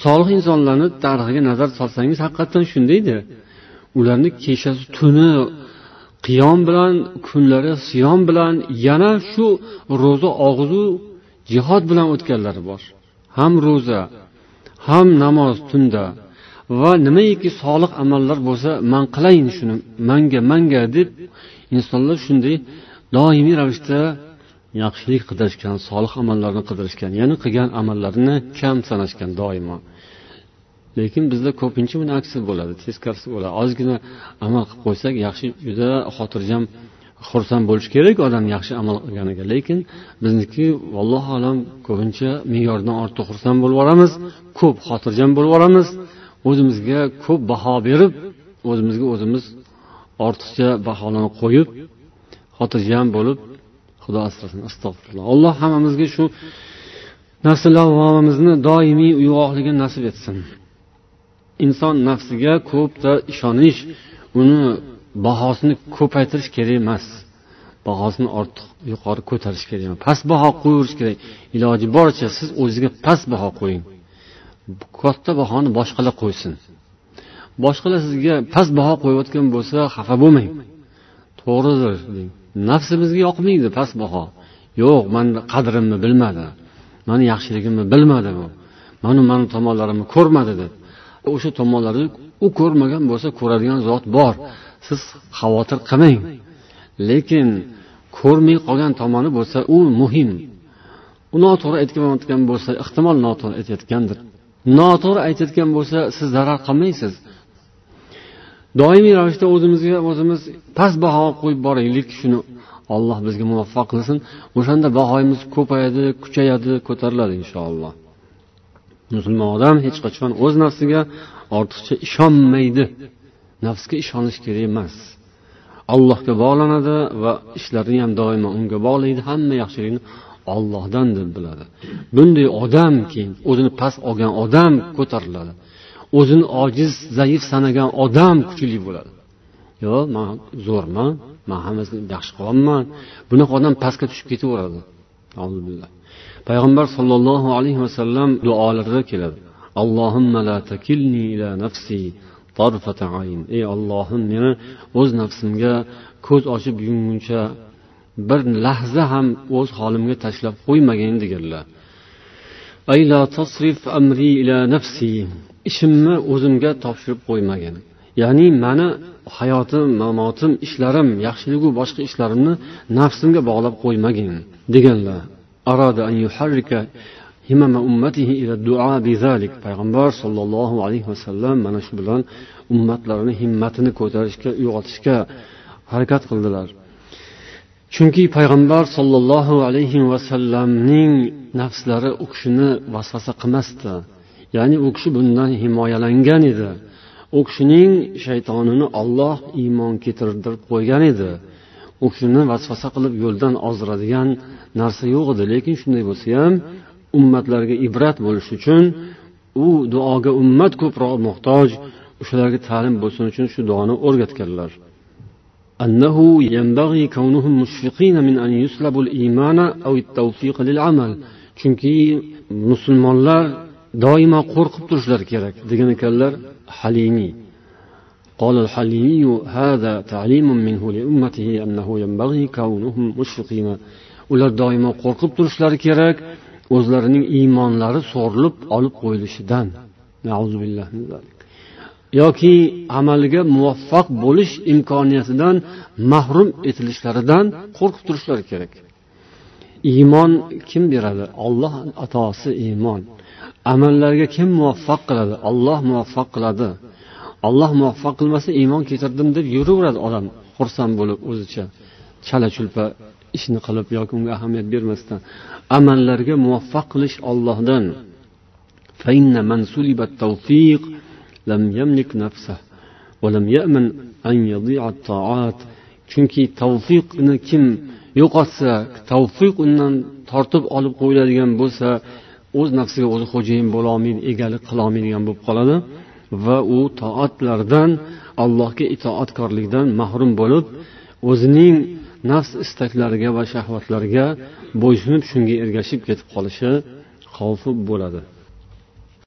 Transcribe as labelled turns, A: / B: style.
A: solih insonlarni tarixiga nazar solsangiz haqiqatdan shundaydi. Ularni kechasi tuni qiyom bilan, kunlari siyom bilan, yana shu ro'za og'zu jihod bilan o'tganlari bor. Ham ro'za, ham namoz tunda va nimaiki solih amallar bo'lsa, men qilayin shuni, manga deb insonlar shunday doimiy ravishda yaxshilik qidirishgan, solih amallarni qidirishgan, ya'ni qilgan amallarini kam sanashgan doimo. Lekin bizda ko'pincha buni aksi bo'ladi, teskarisi bo'ladi. Ozgina amal qilib qo'ysak, yaxshi, juda xotirjam, xursand bo'lish kerak odam yaxshi amal qilganiga. Lekin bizniki vallohu alam ko'pincha me'yordan ortiq xursand bo'lib olamiz, ko'p xotirjam bo'lib olamiz, o'zimizga ko'p baho berib, o'zimizga o'zimiz ortiqcha baholarni qo'yib, xotirjam bo'lib, Xudo asrasin, astag'firulloh. Alloh hammamizga shu nafs lavvomimizni doimiy uyg'oqligini nasib etsin. Inson nafsiga ko'pda ishonish, uni bahosini ko'paytirish kerak emas. Bahosini ortiq yuqori ko'tarish kerak emas. Past baho qo'yish kerak. Iloji boricha siz o'zingizga past baho qo'ying. Katta bahoni boshqalar qo'ysin. Boshqalar sizga past baho qo'yayotgan bo'lsa, xafa bo'lmang. To'g'ridir deng. Nafsimizga yoqmaydi past baho. Yo'q, men qadrimni bilmadi. Meni yaxshiligimni bilmadi bu. Meni tomonlarimni ko'rmadi deb. O'sha tomonlarni u ko'rmagan bo'lsa, ko'radigan zot bor. Siz xavotir qilmang. Lekin ko'rmay qolgan tomoni bo'lsa, u muhim. U noto'g'ri aytgan bo'lsa, ehtimol noto'g'ri aytayotgandir. Noto'g'ri aytayotgan bo'lsa, siz zarar qilmaysiz. Doimiy ravishda o'zimizga o'zimiz past baho qo'yib boraylik, shuni Alloh bizga muvaffaq qilsin. O'shanda bahoyimiz ko'payadi, kuchayadi, ko'tariladi inshaalloh. Musulmon odam hech qachon o'z nafsiga ortiqcha ishonmaydi. Nafsga ishonish kerak emas. Allohga bog'lanadi va ishlarini ham doimo unga bog'laydi. Hamma yaxshilikni Allohdan deb biladi. Bunday odam keyin o'zini past olgan odam ko'tariladi. O'zini ojiz, zaif sanagan odam kuchli bo'ladi. Yo, men zo'rman, men hammasini yaxshi qilaman. Bunaqa odam pastga tushib ketaveradi. Allohullah. Payg'ambar sollallohu alayhi vasallam duolarida keladi. Allohumma la takilni ila nafsi tarfata ayn. Ey Allohim, meni o'z nafsimga ko'z ochib yumguncha bir lahza ham o'z holimga tashlab qo'ymagin deganlar. Ay la tasrif amri ila nafsi. Ishimni o'zimga topshirib qo'ymagin. Ya'ni meni hayotim, mamotim, ishlarim, yaxshiligu boshqa ishlarimni nafsimga bog'lab qo'ymagin deganlar. Arada an yuharrika himama ummatihi ila du'a bizalik. Payg'ambar sollallohu alayhi vasallam mana shu bilan ummatlarini himmatini ko'tarishga, uyg'otishga harakat qildilar. Chunki payg'ambar sollallohu alayhi vasallamning nafslari u kishini vasvasa qilmasdi. Ya'ni u kishi bundan himoyalangan edi. U kishining shaytonini Alloh iymon keltirib qo'ygan edi. U kishini vasvasa qilib yo'ldan ozdiradigan narsa yo'q edi. Lekin shunday bo'lsa ham ummatlarga ibrat bo'lish uchun u duoga ummat ko'proq muhtoj, o'shalarga ta'lim bo'lsin uchun shu duoni o'rgatganlar. Annahu yanbaghi kaunuhum mushfiqina min an yuslabu al-imana aw at-tawfiq lil-amal. Chunki musulmonlar doimo qo'rqib turishlari kerak degan ekanlar Halimi. قال الحليمي هذا تعليم منه لأمته أنه ينبغي كونهم مشفقين. Ular doimo qo'rqib turishlari kerak, o'zlarining iymonlari so'rilib olib qo'yilishidan. Nauzubillah min zalik. Yoki amaliga muvaffaq bo'lish imkoniyatidan mahrum etilishlaridan qo'rqib turishlari kerak. Iymon kim beradi? Alloh atosi iymon. Amallarga kim muvaffaq qiladi? Alloh muvaffaq qiladi. Alloh muvaffaq qilmasa iymon keltirdim deb yuraveradi odam, xursand bo'lib o'zicha chala-chulpa ishni qilib yoki unga ahamiyat bermasdan. Amallarga muvaffaq qilish Allohdan. Fa inna man suliba at-tawfiq lam yamlik nafsahu va lam ya'man an yadi'a at-ta'at. Chunki tavfiqni kim yo'qotsa, tavfiq undan tortib olib qo'yiladigan bo'lsa, o'z nafsiga o'zi xo'jayin bo'la olmaydi, egalik qila olmaydigan bo'lib qoladi va u toatlardan, Allohga itoatkorlikdan mahrum bo'lib, o'zining nafs istaklariga va shahvatlariga bo'ysunib shunga ergashib ketib qolishi xavfi bo'ladi.